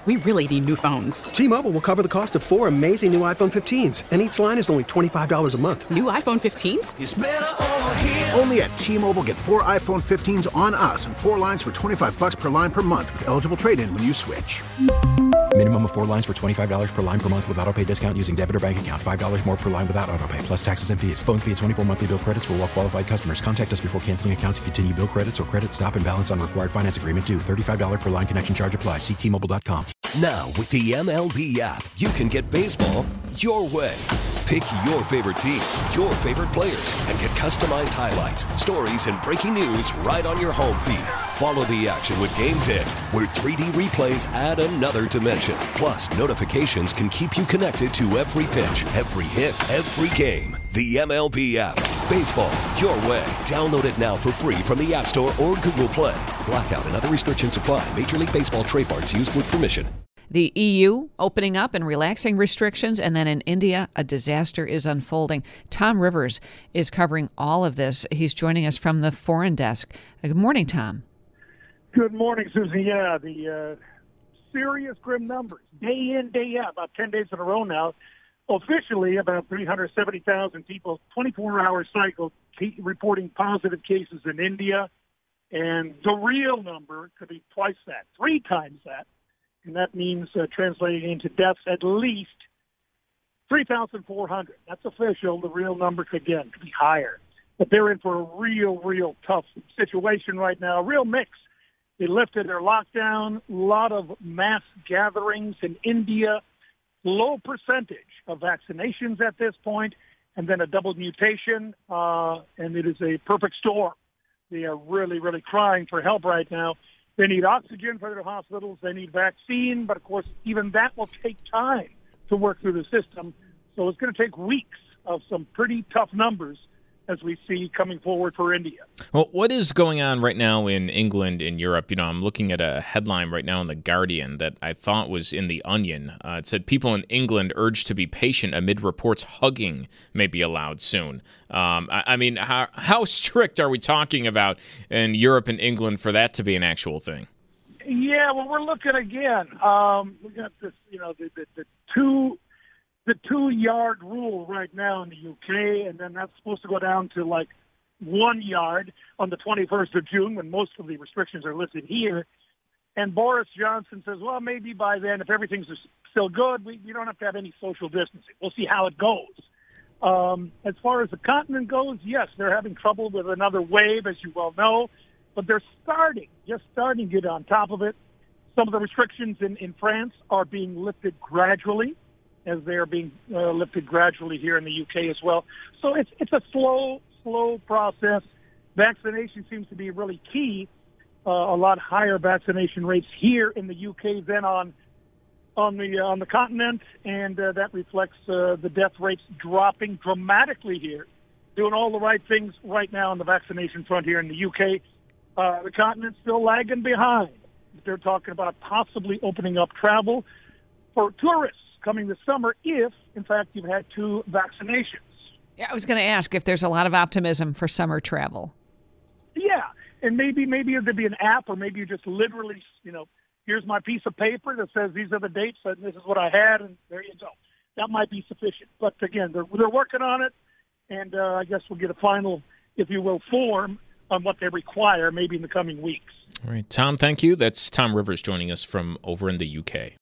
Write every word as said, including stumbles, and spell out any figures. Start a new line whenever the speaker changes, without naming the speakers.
We really need new phones.
T-Mobile will cover the cost of four amazing new iPhone fifteens, and each line is only twenty-five dollars a month.
New iPhone fifteens?
It's better over here.
Only at T-Mobile, get four iPhone fifteens on us and four lines for twenty-five dollars per line per month with eligible trade-in when you switch.
Minimum of four lines for twenty-five dollars per line per month with autopay discount using debit or bank account. five dollars more per line without autopay, plus taxes and fees. Phone fee at twenty-four monthly bill credits for well-qualified customers. Contact us before canceling account to continue bill credits or credit stop and balance on required finance agreement due. thirty-five dollars per line connection charge applies. See T Mobile dot com.
Now, with the M L B app, you can get baseball your way. Pick your favorite team, your favorite players, and get customized highlights, stories, and breaking news right on your home feed. Follow the action with Game Day, where three D replays add another dimension. Plus, notifications can keep you connected to every pitch, every hit, every game. The M L B app. Baseball your way. Download it now for free from the App Store or Google Play. Blackout and other restrictions apply. Major League Baseball trademarks used with permission.
The E U opening up and relaxing restrictions, and then in India, a disaster is unfolding. Tom Rivers is covering all of this. He's joining us from the foreign desk. Good morning, Tom.
Good morning, Susan. Yeah, the uh, serious grim numbers, day in, day out, about ten days in a row now. Officially, about three hundred seventy thousand people, twenty-four hour cycle, keep reporting positive cases in India. And the real number could be twice that, three times that. And that means uh, translating into deaths at least three thousand four hundred. That's official. The real number, could, again, could be higher. But they're in for a real, real tough situation right now, a real mix. They lifted their lockdown, a lot of mass gatherings in India, low percentage of vaccinations at this point, and then a double mutation, uh, and it is a perfect storm. They are really, really crying for help right now. They need oxygen for their hospitals. They need vaccine, but of course, even that will take time to work through the system. So it's going to take weeks of some pretty tough numbers as we see coming forward for India.
Well, what is going on right now in England and Europe? You know, I'm looking at a headline right now in The Guardian that I thought was in The Onion. Uh, it said, people in England urged to be patient amid reports hugging may be allowed soon. Um, I, I mean, how, how strict are we talking about in Europe and England for that to be an actual thing?
Yeah, well, we're looking again. Um, we got this, you know, the, the, the two... the two-yard rule right now in the U K, and then that's supposed to go down to like one yard on the twenty-first of June when most of the restrictions are lifted here. And Boris Johnson says, well, maybe by then, if everything's still good, we, we don't have to have any social distancing. We'll see how it goes. Um, as far as the continent goes, yes, they're having trouble with another wave, as you well know, but they're starting, just starting to get on top of it. Some of the restrictions in, in France are being lifted gradually, as they are being uh, lifted gradually here in the U K as well. So it's it's a slow, slow process. Vaccination seems to be really key. Uh, a lot higher vaccination rates here in the U K than on on the uh, on the continent, and uh, that reflects uh, the death rates dropping dramatically here. Doing all the right things right now on the vaccination front here in the U K. Uh, the continent's still lagging behind. They're talking about possibly opening up travel for tourists coming this summer if, in fact, you've had two vaccinations.
Yeah, I was going to ask if there's a lot of optimism for summer travel.
Yeah, and maybe maybe there'd be an app, or maybe you just literally, you know, here's my piece of paper that says these are the dates and this is what I had, and there you go. That might be sufficient. But again, they're they're working on it, and uh, I guess we'll get a final, if you will, form on what they require maybe in the coming weeks.
All right, Tom, thank you. That's Tom Rivers joining us from over in the U K.